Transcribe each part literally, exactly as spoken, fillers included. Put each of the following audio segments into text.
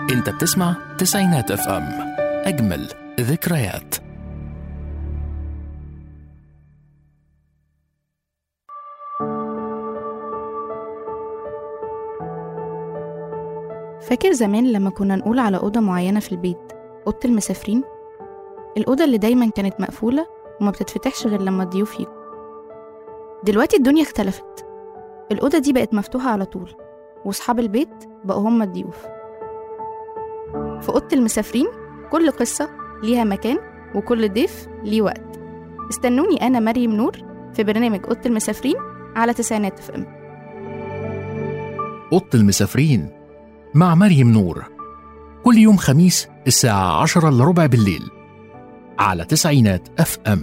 انت بتسمع تسعينات اف ام، اجمل ذكريات. فاكر زمان لما كنا نقول على أوضة معينة في البيت أوضة المسافرين؟ الأوضة اللي دايما كانت مقفولة وما بتتفتحش غير لما الضيوف يجوا. دلوقتي الدنيا اختلفت، الأوضة دي بقت مفتوحة على طول، وأصحاب البيت بقوا هم الضيوف. في أوضة المسافرين كل قصة ليها مكان وكل ضيف ليه وقت. استنوني أنا مريم نور في برنامج أوضة المسافرين على تسعينات اف ام. أوضة المسافرين مع مريم نور، كل يوم خميس الساعة عشرة إلا ربع بالليل على تسعينات اف ام.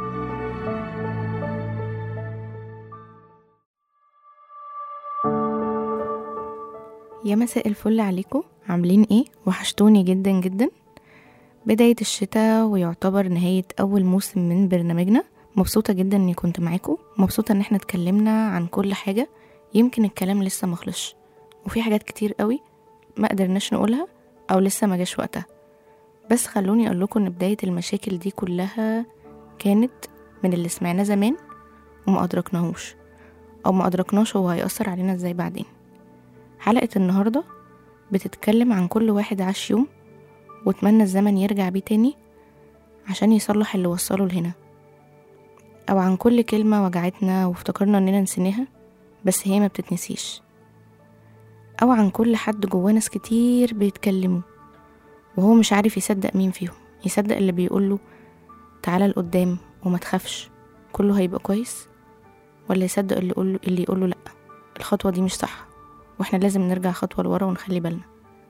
يا مساء الفل عليكم، عاملين ايه؟ وحشتوني جدا جدا. بداية الشتاء ويعتبر نهاية أول موسم من برنامجنا. مبسوطة جدا اني كنت معاكم، مبسوطة ان احنا اتكلمنا عن كل حاجة. يمكن الكلام لسه مخلص وفي حاجات كتير قوي ما قدرناش نقولها او لسه ما جاش وقتها، بس خلوني اقول لكم ان بداية المشاكل دي كلها كانت من اللي سمعناه زمان وما ادركناهوش او ما ادركناش هو هيأثر علينا ازاي بعدين. حلقة النهاردة بتتكلم عن كل واحد عاش يوم واتمنى الزمن يرجع بيه تاني عشان يصلح اللي وصله لهنا، او عن كل كلمة وجعتنا وافتكرنا اننا نسيناها بس هي ما بتتنسيش، او عن كل حد جواه ناس كتير بيتكلموا وهو مش عارف يصدق مين فيهم. يصدق اللي بيقوله تعالى لقدام وما تخافش كله هيبقى كويس، ولا يصدق اللي يقوله اللي يقوله لأ الخطوة دي مش صح واحنا لازم نرجع خطوة لورا ونخلي بالنا.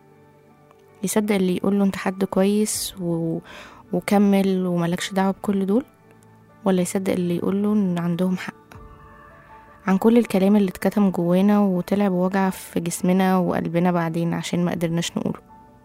يصدق اللي يقوله انت حد كويس و... وكمل وملكش دعوة بكل دول، ولا يصدق اللي يقوله ان عندهم حق. عن كل الكلام اللي اتكتم جوانا وطلع بوجع في جسمنا وقلبنا بعدين عشان ما قدرناش نقوله،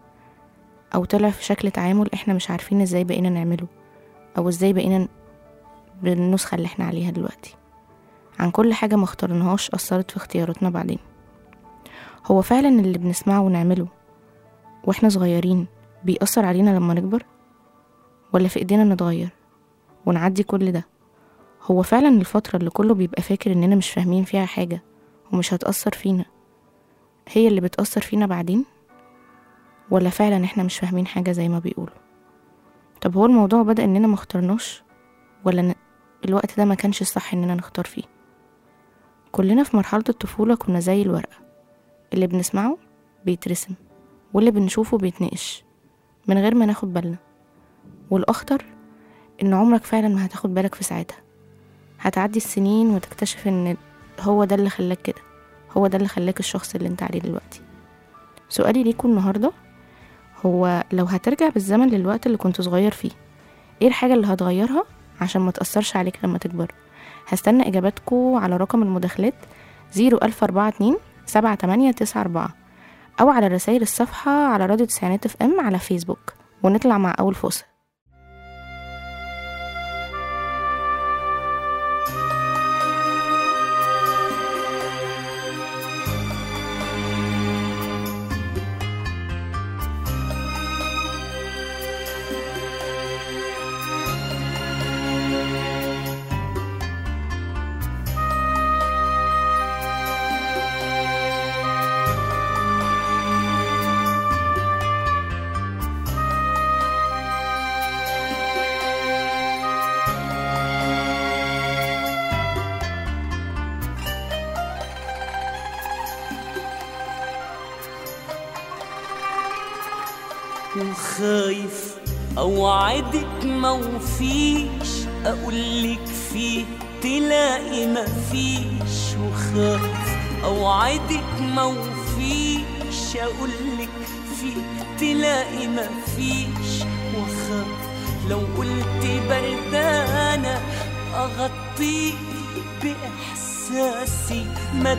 او طلع في شكل تعامل احنا مش عارفين ازاي بقينا نعمله او ازاي بقينا بالنسخة اللي احنا عليها دلوقتي. عن كل حاجة ما اخترناهاش اثرت في اختياراتنا بعدين. هو فعلا اللي بنسمعه ونعمله واحنا صغيرين بيأثر علينا لما نكبر، ولا في ايدينا نتغير ونعدي كل ده؟ هو فعلا الفترة اللي كله بيبقى فاكر اننا مش فاهمين فيها حاجة ومش هتأثر فينا هي اللي بتأثر فينا بعدين، ولا فعلا احنا مش فاهمين حاجة زي ما بيقولوا؟ طب هو الموضوع بدأ اننا ما اخترناش، ولا ن... الوقت ده ما كانش الصح اننا نختار فيه؟ كلنا في مرحلة الطفولة كنا زي الورقة، اللي بنسمعه بيترسم واللي بنشوفه بيتنقش من غير ما ناخد بالنا. والأخطر ان عمرك فعلا ما هتاخد بالك في ساعتها. هتعدي السنين وتكتشف ان هو ده اللي خلاك كده، هو ده اللي خلاك الشخص اللي انت عليه دلوقتي. سؤالي ليكم النهاردة هو لو هترجع بالزمن للوقت اللي كنت صغير فيه، ايه الحاجة اللي هتغيرها عشان ما تأثرش عليك لما تكبر؟ هستنى اجاباتكم على رقم المداخلات زيرو ألف أربعة اتنين سبعة تمانية تسعة أربعة او على رسائل الصفحة على راديو تسعينات اف ام على فيسبوك. ونطلع مع اول فاصل. وخايف اوعدك موفيش، اقولك فيه تلاقي مفيش. وخايف اوعدك موفيش، اقولك فيه تلاقي مفيش. وخايف لو قلت بردانة اغطيك باحساسي ما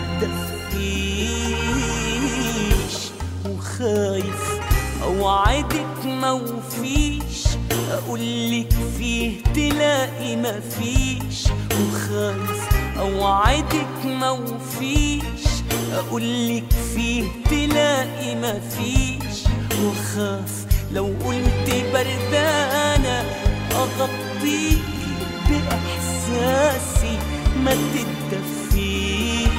تتدفيش. وخايف اوعدك موفيش، اقولك فيه تلاقي مفيش. وخايف اوعدك موفيش، أقولك فيه تلاقي مفيش، وخاف لو قلت بردانة أغطيك بإحساسي ما تتدفيش.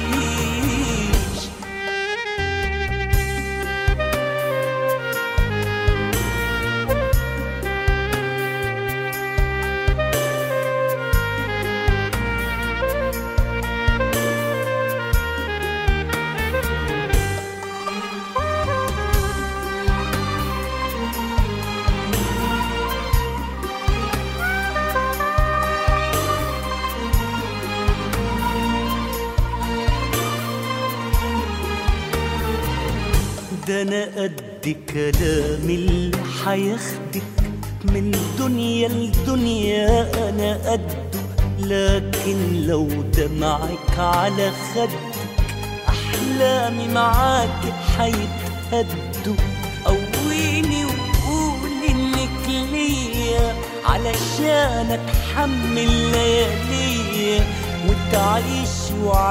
ده أنا قد كلام اللي حياخدك من دنيا لدنيا أنا قده، لكن لو دمعك على خدك أحلامي معاك حيتهدوا. قويني وقولي إنك ليا علشان أتحمل لياليا وتعيش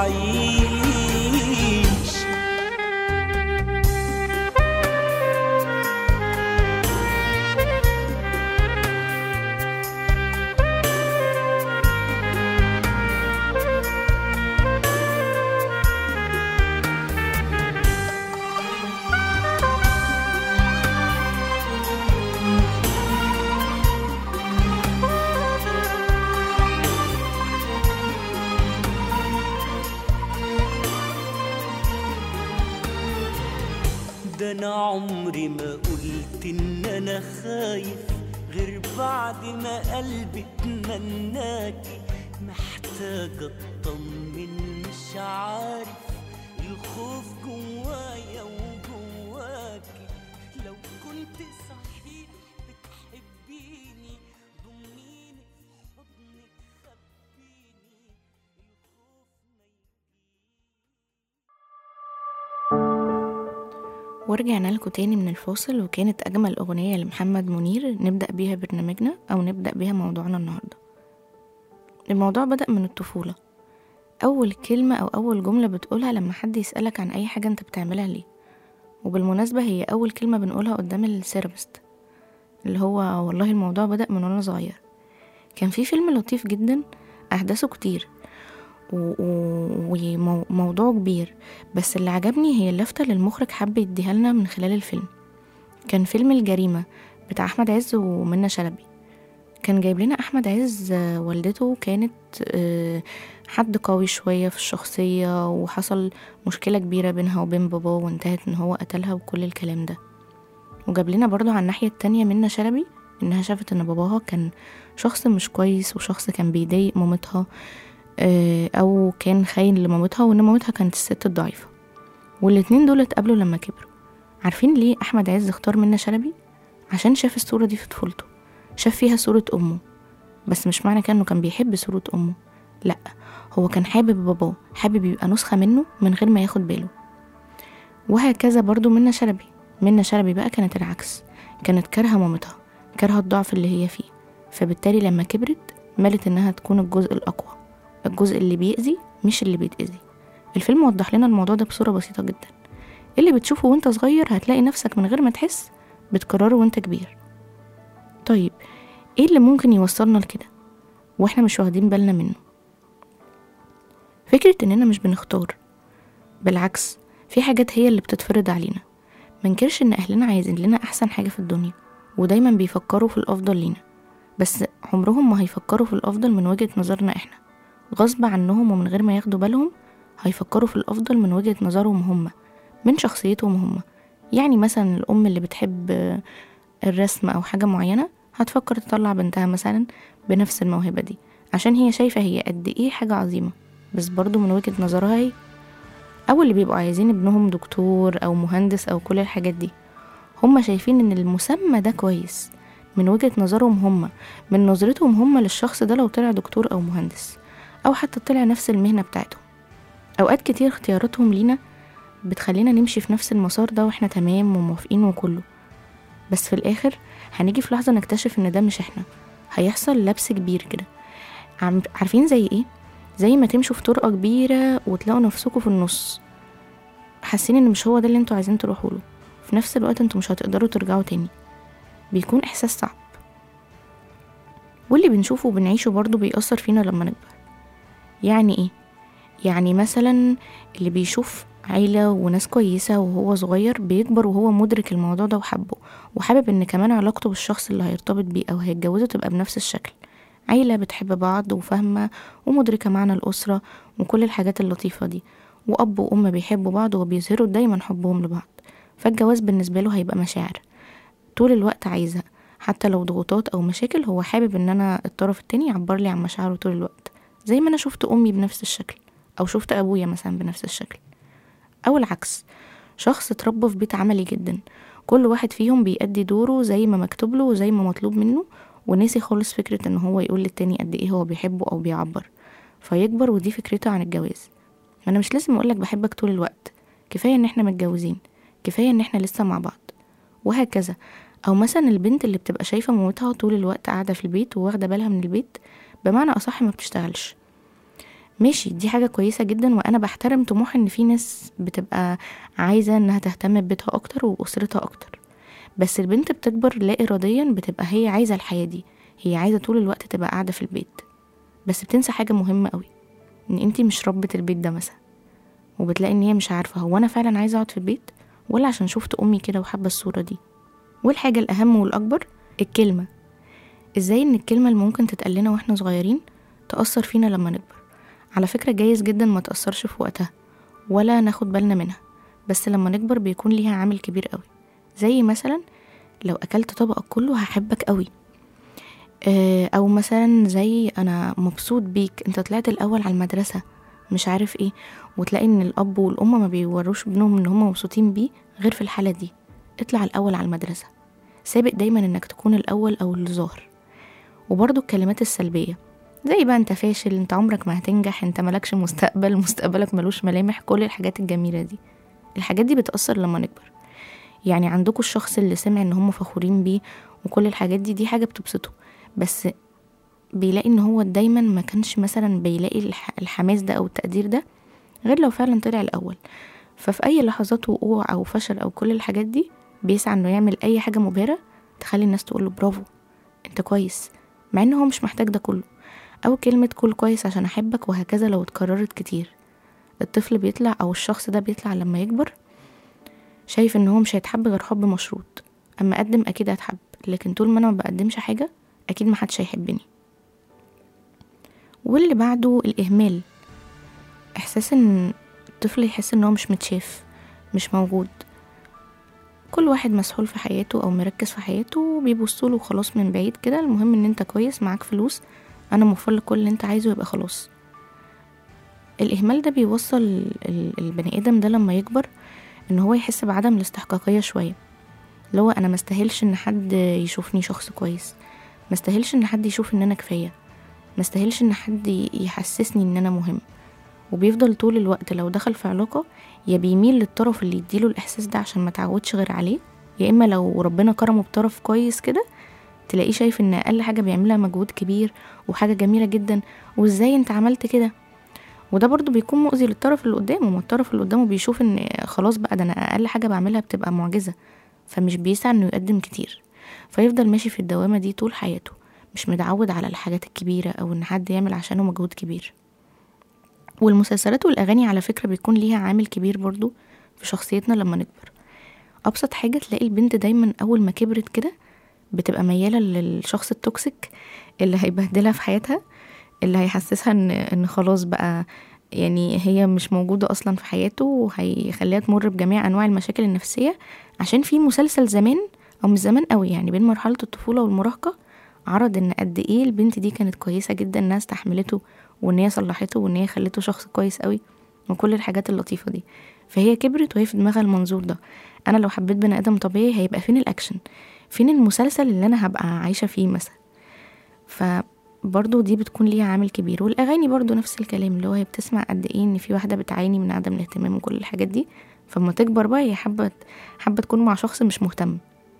وعيش. ده أنا عمري ما قلت إن أنا خايف غير بعد ما قلبي اتمناكي. محتاجة أطمن مش عارف الخوف جوايا وجواكي. لو كنت صحيح بتحبيني ضميني في حضنك خبيني الخوف ما يجيني. ورجعنا لكم تاني من الفاصل، وكانت أجمل أغنية لمحمد منير نبدأ بيها برنامجنا أو نبدأ بيها موضوعنا النهاردة. الموضوع بدأ من الطفولة. أول كلمة أو أول جملة بتقولها لما حد يسألك عن أي حاجة أنت بتعملها ليه، وبالمناسبة هي أول كلمة بنقولها قدام السيرابست، اللي هو والله الموضوع بدأ من وانا صغير. كان في فيلم لطيف جدا أحداثه كتير وموضوع كبير، بس اللي عجبني هي اللفتة اللي المخرج حب يديها لنا من خلال الفيلم. كان فيلم الجريمة بتاع أحمد عز ومنى شلبي. كان جايب لنا أحمد عز والدته كانت حد قوي شوية في الشخصية، وحصل مشكلة كبيرة بينها وبين باباه وانتهت ان هو قتلها وكل الكلام ده. وجاب لنا برضو على الناحية التانية منى شلبي انها شافت ان باباها كان شخص مش كويس، وشخص كان بيضايق مامتها او كان خاين لمامتها، وان مامتها كانت الست الضعيفة. والاتنين دول اتقابلوا لما كبروا. عارفين ليه احمد عز اختار منى شلبي؟ عشان شاف الصورة دي في طفولته، شاف فيها صورة امه. بس مش معنى كأنه كان بيحب صورة امه، لا، هو كان حابب باباه، حابب يبقى نسخة منه من غير ما ياخد باله. وهكذا برضو منى شلبي. منى شلبي بقى كانت العكس، كانت كارهة مامتها، كارهة الضعف اللي هي فيه، فبالتالي لما كبرت مالت انها تكون الجزء الاقوى، الجزء اللي بيأذي مش اللي بيتأذي. الفيلم وضح لنا الموضوع ده بصورة بسيطة جدا. اللي بتشوفه وانت صغير هتلاقي نفسك من غير ما تحس بتكرره وانت كبير. طيب ايه اللي ممكن يوصلنا لكده واحنا مش واخدين بالنا منه؟ فكرة اننا مش بنختار، بالعكس في حاجات هي اللي بتتفرض علينا. منكرش ان اهلنا عايزين لنا احسن حاجة في الدنيا، ودايما بيفكروا في الافضل لينا، بس عمرهم ما هيفكروا في الافضل من وجهة نظرنا احنا. غصب عنهم ومن غير ما ياخدوا بالهم هيفكروا في الافضل من وجهة نظرهم هم، من شخصيتهم هم. يعني مثلا الام اللي بتحب الرسم او حاجة معينة هتفكر تطلع بنتها مثلا بنفس الموهبة دي، عشان هي شايفة هي قد ايه حاجة عظيمة، بس برضو من وجهة نظرها هي. او اللي بيبقوا عايزين ابنهم دكتور او مهندس او كل الحاجات دي، هم شايفين ان المسمى ده كويس من وجهة نظرهم هم، من نظرتهم هم للشخص ده لو طلع دكتور او مهندس، او حتى طلع نفس المهنة بتاعتهم. اوقات كتير اختياراتهم لينا بتخلينا نمشي في نفس المسار ده واحنا تمام وموافقين وكله، بس في الاخر هنيجي في لحظة نكتشف ان ده مش احنا. هيحصل لبس كبير كده. عارفين زي ايه؟ زي ما تمشوا في طرقة كبيرة وتلاقوا نفسكوا في النص، حاسين ان مش هو ده اللي انتوا عايزين تروحوا له، في نفس الوقت انتوا مش هتقدروا ترجعوا تاني. بيكون احساس صعب، واللي بنشوفه وبنعيشه برضو بيأثر فينا لما نكبر. يعني ايه؟ يعني مثلا اللي بيشوف عيلة وناس كويسة وهو صغير بيكبر وهو مدرك الموضوع ده وحبه، وحابب ان كمان علاقته بالشخص اللي هيرتبط بيه او هيتجوزه تبقى بنفس الشكل. عيلة بتحب بعض وفاهمة ومدركة معنى الأسرة وكل الحاجات اللطيفة دي، وأب وأم بيحبوا بعض وبيظهروا دايما حبهم لبعض. فالجواز بالنسبة له هيبقى مشاعر طول الوقت عايزها، حتى لو ضغوطات أو مشاكل هو حابب ان أنا الطرف التاني يعبر لي عن مشاعره طول الوقت، زي ما أنا شفت أمي بنفس الشكل أو شفت أبويا مثلا بنفس الشكل. أو العكس، شخص اتربى في بيت عملي جدا، كل واحد فيهم بيأدي دوره زي ما مكتوب له وزي ما مطلوب منه، ونسي خالص فكرة ان هو يقول للتاني قد ايه هو بيحبه او بيعبر، فيكبر ودي فكرته عن الجواز. ما انا مش لازم اقولك بحبك طول الوقت، كفاية ان احنا متجوزين، كفاية ان احنا لسه مع بعض، وهكذا. او مثلا البنت اللي بتبقى شايفة مامتها طول الوقت قاعدة في البيت وواخدة بالها من البيت، بمعنى اصح ما بتشتغلش. ماشي، دي حاجة كويسة جدا، وانا بحترم طموح ان في ناس بتبقى عايزة انها تهتم ببيتها اكتر واسرتها اكتر، بس البنت بتكبر لا اراديا بتبقى هي عايزة الحياة دي، هي عايزة طول الوقت تبقى قاعدة في البيت، بس بتنسى حاجة مهمة قوي، ان انتي مش ربة البيت ده مثلا، وبتلاقي ان هي مش عارفة هو انا فعلا عايزة اقعد في البيت ولا عشان شفت امي كده وحابة الصورة دي. والحاجة الاهم والاكبر، الكلمة. ازاي ان الكلمة اللي ممكن تتقال لنا واحنا صغيرين تأثر فينا لما نكبر. على فكرة جايز جدا ما تأثرش في وقتها ولا ناخد بالنا منها، بس لما نكبر بيكون ليها عامل كبير قوي. زي مثلا لو اكلت طبقك كله هحبك قوي، او مثلا زي انا مبسوط بيك، انت طلعت الاول على المدرسة، مش عارف ايه. وتلاقي ان الاب والام ما بيوروش ابنهم ان هم مبسوطين بيه غير في الحالة دي، اطلع الاول على المدرسة، سابق دايما انك تكون الاول او الظاهر. وبرضو الكلمات السلبية زي بقى انت فاشل، انت عمرك ما هتنجح، انت ملكش مستقبل، مستقبلك ملوش ملامح، كل الحاجات الجميلة دي. الحاجات دي بتأثر لما نكبر. يعني عندكم الشخص اللي سمع ان هم فخورين بيه وكل الحاجات دي، دي حاجة بتبسطه، بس بيلاقي ان هو دايما ما كانش مثلا بيلاقي الحماس ده او التقدير ده غير لو فعلا طلع الاول. ففي اي لحظات وقوع او فشل او كل الحاجات دي بيسعى انه يعمل اي حاجة مبهرة تخلي الناس تقوله برافو انت كويس، مع انه هو مش محتاج ده كله. او كلمة كل كويس عشان احبك، وهكذا لو اتكررت كتير. الطفل بيطلع او الشخص ده بيطلع لما يكبر شايف ان هو مش هيتحب غير حب مشروط، اما اقدم اكيد هتحب، لكن طول ما انا ما بقدمش حاجة اكيد ما حدش هيحبني. واللي بعده الاهمال، احساس ان الطفل يحس ان هو مش متشاف، مش موجود، كل واحد مسحول في حياته او مركز في حياته وبيبصوله خلاص من بعيد كده، المهم ان انت كويس، معاك فلوس، انا موفر لك كل اللي انت عايزه يبقى خلاص. الاهمال ده بيوصل البني ادم ده لما يكبر ان هو يحس بعدم الاستحقاقية شوية، لو انا مستاهلش ان حد يشوفني شخص كويس، مستاهلش ان حد يشوف ان انا كفاية، مستاهلش ان حد يحسسني ان انا مهم. وبيفضل طول الوقت لو دخل في علاقة يا بيميل للطرف اللي يديله الاحساس ده عشان ما تعودش غير عليه، يا اما لو ربنا كرمه بطرف كويس كده تلاقيه شايف ان اقل حاجة بيعملها مجهود كبير وحاجة جميلة جدا، وازاي انت عملت كده. وده برضو بيكون مؤذي للطرف اللي قدامه، ما الطرف اللي قدامه بيشوف ان خلاص بقى ده انا اقل حاجة بعملها بتبقى معجزة، فمش بيسعى انه يقدم كتير، فيفضل ماشي في الدوامة دي طول حياته، مش متعود على الحاجات الكبيرة او ان حد يعمل عشانه مجهود كبير. والمسلسلات والاغاني على فكرة بيكون ليها عامل كبير برضو في شخصيتنا لما نكبر. ابسط حاجة تلاقي البنت دايما اول ما كبرت كده بتبقى ميالة للشخص التوكسيك اللي هيبهدلها في حياتها، اللي هيحسسها ان ان خلاص بقى يعني هي مش موجودة اصلا في حياته، وهيخليها تمر بجميع انواع المشاكل النفسية. عشان في مسلسل زمان او مش زمان قوي، يعني بين مرحلة الطفولة والمراهقة، عرض ان قد ايه البنت دي كانت كويسة جدا، انها استحملته وان هي صلحته وان هي خلته شخص كويس قوي وكل الحاجات اللطيفة دي. فهي كبرت وهي في دماغها المنظور ده، انا لو حبيت بني ادم طبيعي هيبقى فين الاكشن، فين المسلسل اللي انا هبقى عايشة فيه مثلا. فبرضو دي بتكون ليها عامل كبير. والاغاني برضو نفس الكلام، اللي هو هي بتسمع قد ايه ان في واحدة بتعاني من عدم الاهتمام وكل الحاجات دي، فما تكبر بقى هي حابة حابة تكون مع شخص مش مهتم.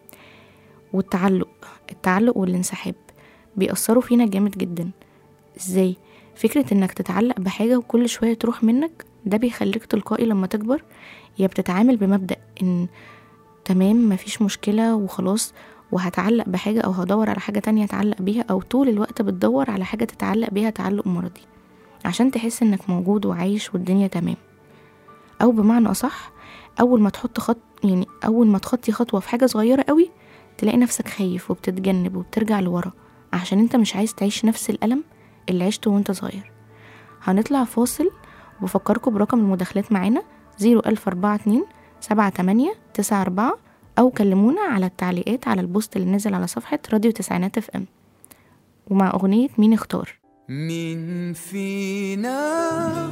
والتعلق التعلق والانسحاب بيأثروا فينا جامد جدا. ازاي؟ فكرة انك تتعلق بحاجة وكل شوية تروح منك ده بيخليك تلقائي لما تكبر يا بتتعامل بمبدأ ان تمام مفيش مشكلة وخلاص، وهتعلق بحاجة او هدور على حاجة تانية اتعلق بيها، او طول الوقت بتدور على حاجة تتعلق بيها تعلق مرضي عشان تحس انك موجود وعايش والدنيا تمام. او بمعنى اصح اول ما تحط خط يعني اول ما تخطي خطوة في حاجة صغيرة قوي تلاقي نفسك خايف وبتتجنب وبترجع لورا عشان انت مش عايز تعيش نفس الألم اللي عشته وانت صغير. هنطلع فاصل وبفكركم برقم المداخلات معانا زيرو ألف أربعة اتنين سبعة تمانية تسعة أربعة، أو كلمونا على التعليقات على البوست اللي نزل على صفحة راديو تسعينات اف ام. ومع أغنية مين اختار. مين فينا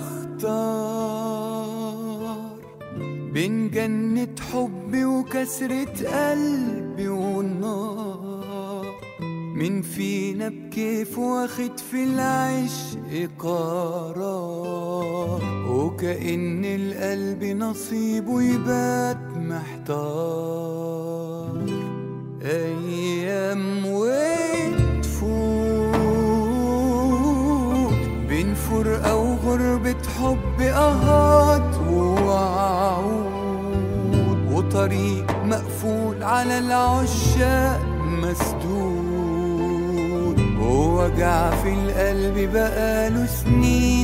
اختار بين جنة حبي وكسرة قلبي والنار؟ مين فينا بكيف واخد في العشق قرار، وكأن القلب نصيبه يبات محتار؟ أيام وتفوت بين فرقة وغربة حب أهات ووعود، وطريق مقفول على العشاق مسدود، ووجع في القلب بقاله سنين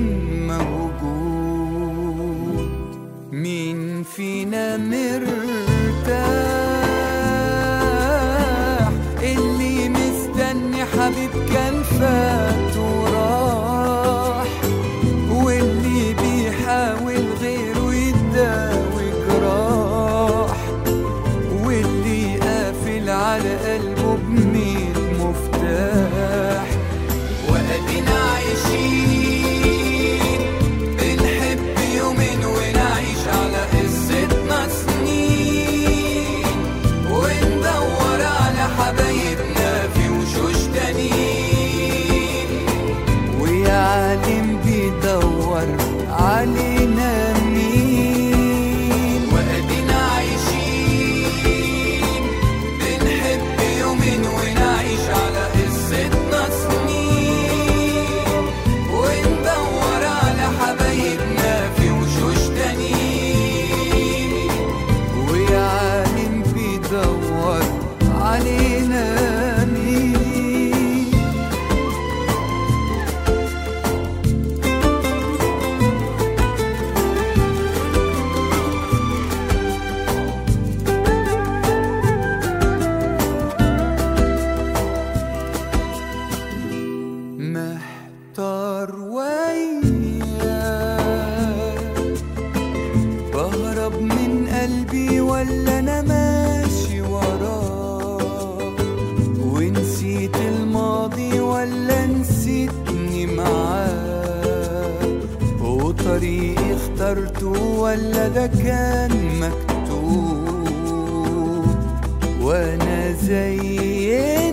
موجود. مين فينا مرتاح اللي مستني حبيب كان فات وراح، واللي بيحاول غيره يداوي جراح، واللي قافل على قلبه بميت مفتاح؟ وأدينا عايشين بنحب يومين ونعيش على قصتنا سنين، وندور على حبايبنا في وشوش تانيين، ويا عالم بيدور علينا مين؟ وأدينا عايشين بنحب يومين ونعيش على قصتنا سنين، وندور على حبايبنا في وشوش تانيين، ويا عالم بيدور علينا مين؟ محتار وياك بهرب من قلبي ولا انا ماشي وراه، ونسيت الماضي ولا نسيتني معاه، وطريقي اخترته ولا ده كان مكتوب، وانا زي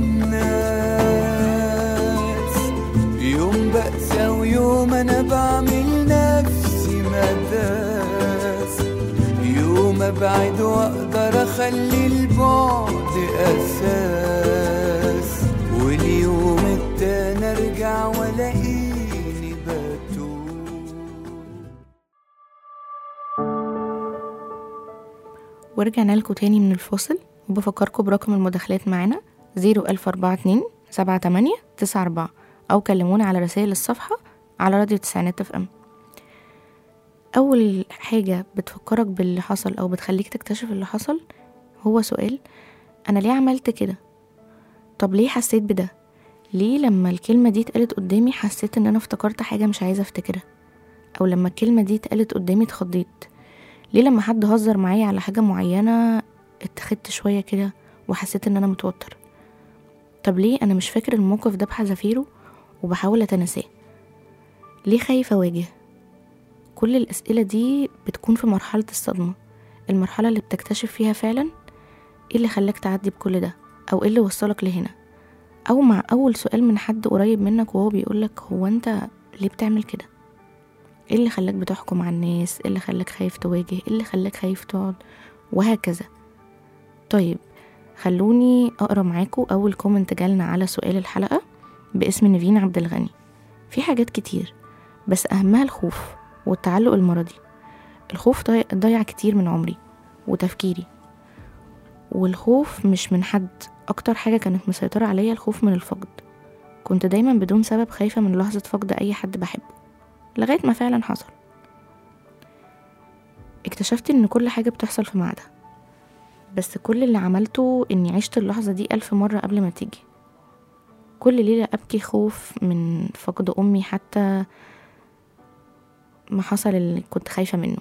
الناس يوم بأسى ويوم انا بعمل نفسي مداس، يوم ابعد واقدر اخلي البعد اساس، واليوم التاني ارجع والاقيني بتوب. ورجعنا لكم تاني من الفاصل وبفكركم برقم المداخلات معانا زيرو ألف أربعة اتنين سبعة تمانية تسعة أربعة، أو كلمونا على رسائل الصفحة على راديو تسعينات اف ام. أول حاجة بتفكرك باللي حصل أو بتخليك تكتشف اللي حصل هو سؤال: أنا ليه عملت كده؟ طب ليه حسيت بده؟ ليه لما الكلمة دي اتقالت قدامي حسيت ان انا افتكرت حاجة مش عايزة افتكرها؟ او لما الكلمة دي اتقالت قدامي اتخضيت؟ ليه لما حد هزر معايا على حاجة معينة اتخدت شوية كده وحسيت ان انا متوتر؟ طب ليه انا مش فاكر الموقف ده بحذافيره وبحاول اتناساه؟ ليه خايفة اواجه؟ كل الاسئلة دي بتكون في مرحلة الصدمة، المرحلة اللي بتكتشف فيها فعلا ايه اللي خلاك تعدي بكل ده، او ايه اللي وصلك لهنا، او مع اول سؤال من حد قريب منك وهو بيقولك هو انت ليه بتعمل كده؟ ايه اللي خلاك بتحكم على الناس؟ ايه اللي خلاك خايف تواجه؟ ايه اللي خلاك خايف تقعد؟ وهكذا. طيب خلوني اقرا معاكم اول كومنت جالنا على سؤال الحلقة باسم نيفين عبد الغني. في حاجات كتير بس اهمها الخوف، والتعلق المرضي. الخوف ضيع كتير من عمري وتفكيري، والخوف مش من حد، أكتر حاجة كانت مسيطرة عليا الخوف من الفقد. كنت دايما بدون سبب خايفة من لحظة فقد أي حد بحبه، لغاية ما فعلا حصل. اكتشفت ان كل حاجة بتحصل في ميعادها، بس كل اللي عملته اني عشت اللحظة دي ألف مرة قبل ما تيجي. كل ليلة أبكي خوف من فقد أمي، حتى ما حصل اللي كنت خايفة منه.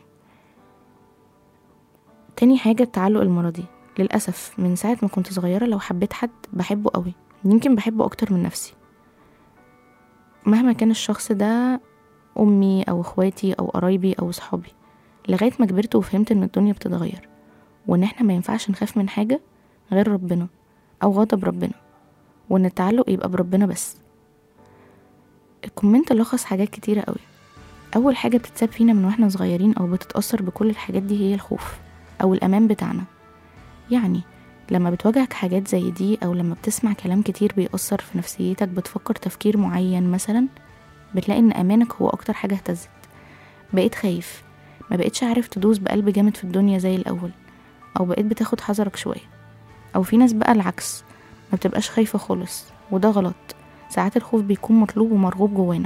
تاني حاجة التعلق المرضي. للأسف من ساعة ما كنت صغيرة لو حبيت حد بحبه قوي، يمكن بحبه أكتر من نفسي، مهما كان الشخص ده أمي أو أخواتي أو قرايبي أو صحابي، لغاية ما كبرت وفهمت ان الدنيا بتتغير، وان احنا ما ينفعش نخاف من حاجة غير ربنا او غضب ربنا، وان التعلق يبقى بربنا بس. الكومنت لخص حاجات كتيرة قوي. اول حاجة بتتساب فينا من واحنا صغيرين او بتتأثر بكل الحاجات دي هي الخوف او الامان بتاعنا. يعني لما بتواجهك حاجات زي دي، او لما بتسمع كلام كتير بيأثر في نفسيتك، بتفكر تفكير معين مثلا، بتلاقي ان امانك هو اكتر حاجة اهتزت. بقيت خايف، ما بقيتش عارف تدوس بقلب جامد في الدنيا زي الأول، أو بقيت بتاخد حذرك شوية. أو في ناس بقى العكس، ما بتبقاش خايفة خالص، وده غلط. ساعات الخوف بيكون مطلوب ومرغوب جوانا.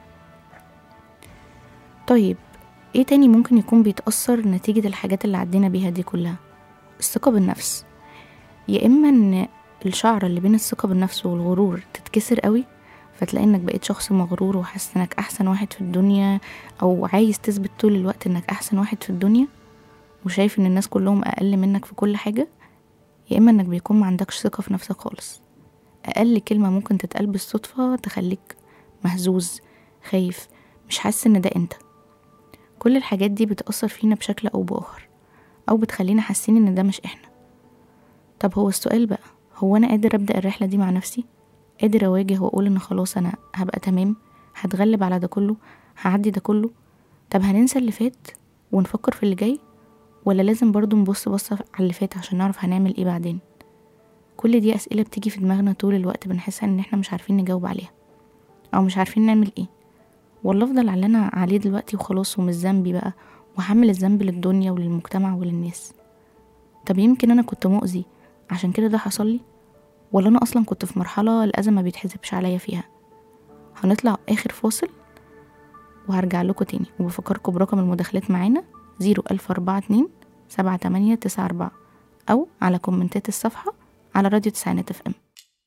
طيب ايه تاني ممكن يكون بيتأثر نتيجة الحاجات اللي عدينا بيها دي كلها؟ الثقة بالنفس. يا إما ان الشعرة اللي بين الثقة بالنفس والغرور تتكسر قوي، فتلاقي انك بقيت شخص مغرور وحاسس انك احسن واحد في الدنيا، او عايز تثبت طول الوقت انك احسن واحد في الدنيا، وشايف ان الناس كلهم اقل منك في كل حاجة. يا اما انك بيكون ما عندكش ثقة في نفسك خالص. اقل كلمة ممكن تتقال بالصدفة تخليك مهزوز، خايف، مش حاسس ان ده انت. كل الحاجات دي بتأثر فينا بشكل او باخر، او بتخلينا حاسين ان ده مش احنا. طب هو السؤال بقى، هو انا قادر ابدأ الرحلة دي مع نفسي؟ قادر اواجه واقول ان خلاص انا هبقى تمام، هتغلب على ده كله، هعدي ده كله؟ طب هننسى اللي فات ونفكر في اللي جاي، ولا لازم برضو نبص بصة على اللي فات عشان نعرف هنعمل ايه بعدين؟ كل دي اسئلة بتيجي في دماغنا طول الوقت، بنحس ان احنا مش عارفين نجاوب عليها، او مش عارفين نعمل ايه. والله افضل على انا عليه دلوقتي وخلاص، ومش ذنبي بقى، وحمل الذنب للدنيا وللمجتمع وللناس. طب يمكن انا كنت مؤذي عشان كده ده حصل لي، ولا انا اصلا كنت في مرحلة الأذى ما بيتحسبش عليا فيها؟ هنطلع اخر فاصل وهرجع لكم تاني، وبفكركم برقم المداخلات معانا زيرو ألف أربعة اتنين سبعة تمانية تسعة أربعة، او على كومنتات الصفحة على راديو تسعينات اف ام.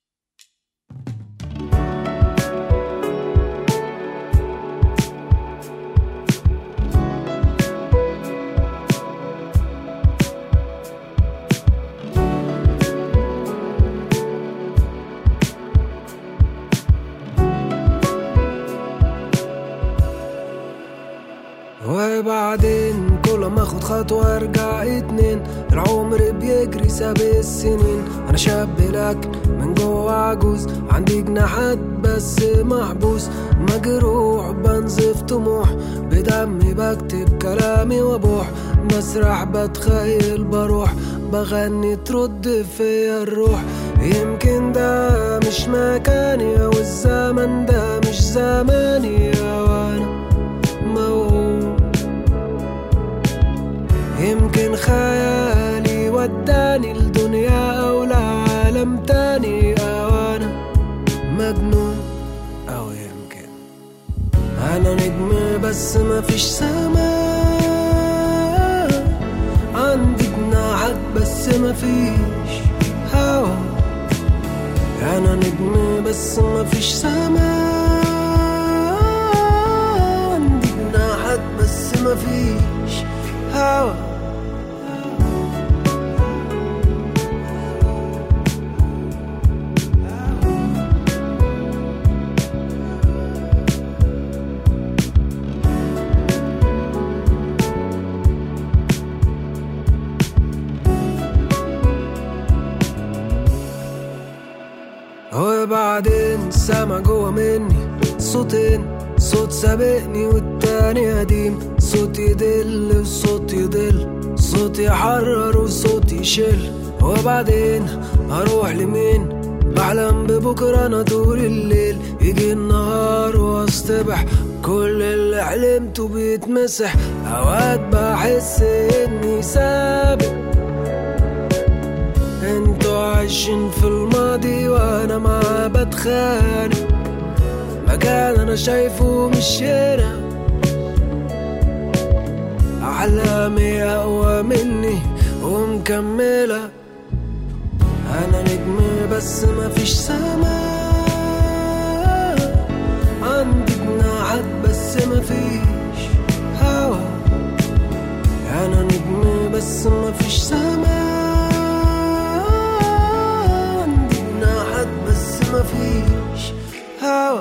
وبعدين كل ما اخد خطوة ارجع اتنين، العمر بيجري ساب السنين. انا شاب لكن من جوه عجوز، عندي جناحات بس محبوس، مجروح بنزف طموح، بدمي بكتب كلامي وبوح، بسرح بتخيل بروح، بغني ترد فيا الروح. يمكن ده مش مكاني، او الزمن ده مش زماني، وانا موهوم. يمكن خيالي وداني لدنيا او لعالم تاني، او انا مجنون، او يمكن انا نجم بس مفيش سماء، عندي جناحات بس مفيش هوا. انا نجم بس مفيش سماء، عندي جناحات بس مفيش هوا. وبعدين سامع جوا مني صوتين، صوت سابقني والتاني قديم، صوت يدل وصوت يضل، صوت يحرر وصوت يشل. وبعدين هروح لمين؟ بحلم ببكرة انا طول الليل، يجي النهار واصطبح كل اللي حلمته بيتمسح. اوقات بحس اني سابق، انتوا عايشين في الماضي وانا معاه بتخانق. مكان انا شايفه مش هنا، احلامي اقوى مني ومكملة. انا نجم بس مفيش سماء، عندي جناحات بس مفيش هوا. انا نجم بس مفيش سماء، عندي جناحات بس مفيش هوا.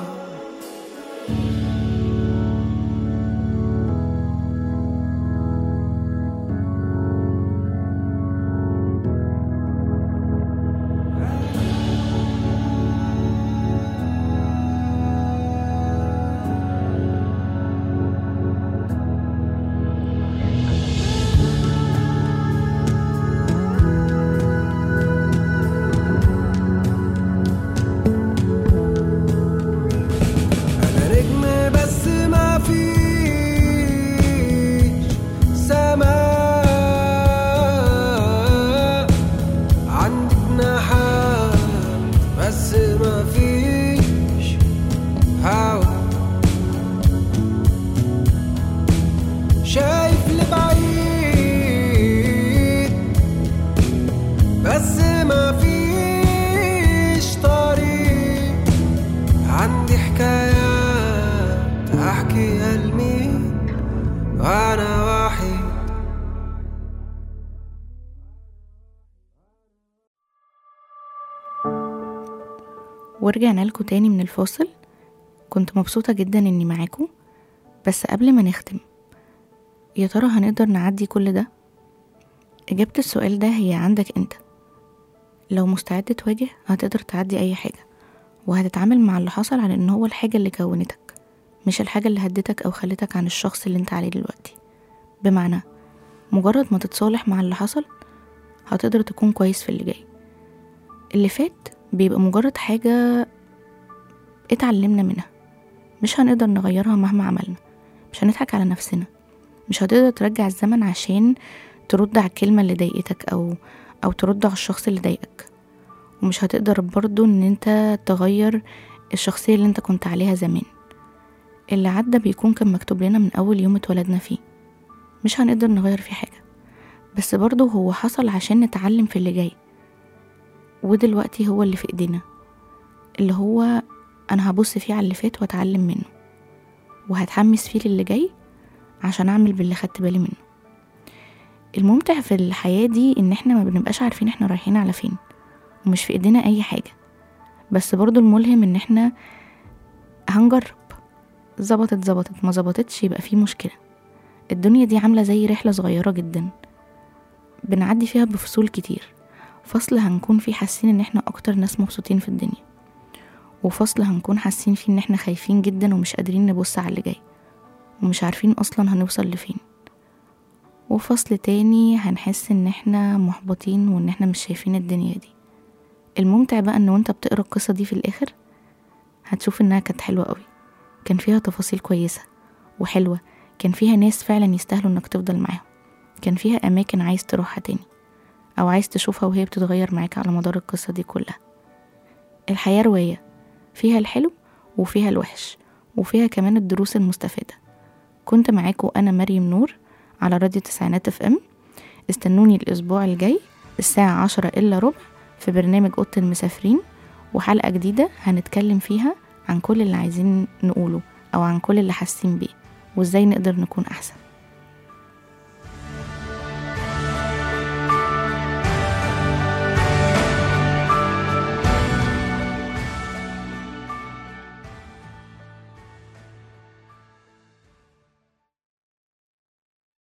شايف لبعيد بس ما فيش طريق. عندي حكايات احكيها لمين وانا وحيد. ورجعنا لكم تاني من الفاصل. كنت مبسوطة جدا اني معاكم، بس قبل ما نختم، يا ترى هنقدر نعدي كل ده؟ إجابة السؤال ده هي عندك انت. لو مستعد تواجه هتقدر تعدي اي حاجة، وهتتعامل مع اللي حصل على ان هو الحاجة اللي كونتك، مش الحاجة اللي هدتك او خلتك عن الشخص اللي انت عليه دلوقتي. بمعنى مجرد ما تتصالح مع اللي حصل هتقدر تكون كويس في اللي جاي. اللي فات بيبقى مجرد حاجة اتعلمنا منها، مش هنقدر نغيرها مهما عملنا. مش هنضحك على نفسنا، مش هتقدر ترجع الزمن عشان ترد على الكلمة اللي ضايقتك او او ترد على الشخص اللي ضايقك. ومش هتقدر برضو ان انت تغير الشخصية اللي انت كنت عليها زمان. اللي عدى بيكون كان مكتوب لنا من اول يوم اتولدنا فيه، مش هنقدر نغير فيه حاجة، بس برضو هو حصل عشان نتعلم في اللي جاي. ودلوقتي هو اللي في ايدينا، اللي هو انا هبص فيه على اللي فات واتعلم منه، وهتحمس فيه للي جاي عشان اعمل باللي خدت بالي منه. الممتع في الحياة دي ان احنا ما بنبقاش عارفين احنا رايحين على فين، ومش في ايدينا اي حاجة، بس برضو الملهم ان احنا هنجرب. زبطت زبطت، ما زبطتش يبقى في مشكلة. الدنيا دي عاملة زي رحلة صغيرة جدا بنعدي فيها بفصول كتير. فصل هنكون فيه حاسين ان احنا اكتر ناس مبسوطين في الدنيا، وفصل هنكون حاسين فيه ان احنا خايفين جدا ومش قادرين نبص على اللي جاي، ومش عارفين اصلا هنوصل لفين. وفصل تاني هنحس ان احنا محبطين وان احنا مش شايفين الدنيا دي. الممتع بقى ان وانت بتقرأ القصة دي في الاخر هتشوف انها كانت حلوة قوي، كان فيها تفاصيل كويسة وحلوة، كان فيها ناس فعلا يستاهلوا انك تفضل معاهم، كان فيها اماكن عايز تروحها تاني او عايز تشوفها وهي بتتغير معاك على مدار القصة دي كلها. الحياة رواية فيها الحلو وفيها الوحش، وفيها كمان الدروس المستفادة. كنت معاكم أنا مريم نور على راديو تسعينات اف ام. استنوني الأسبوع الجاي الساعة عشرة إلا ربع في برنامج أوضة المسافرين، وحلقة جديدة هنتكلم فيها عن كل اللي عايزين نقوله أو عن كل اللي حاسين بيه، وإزاي نقدر نكون أحسن.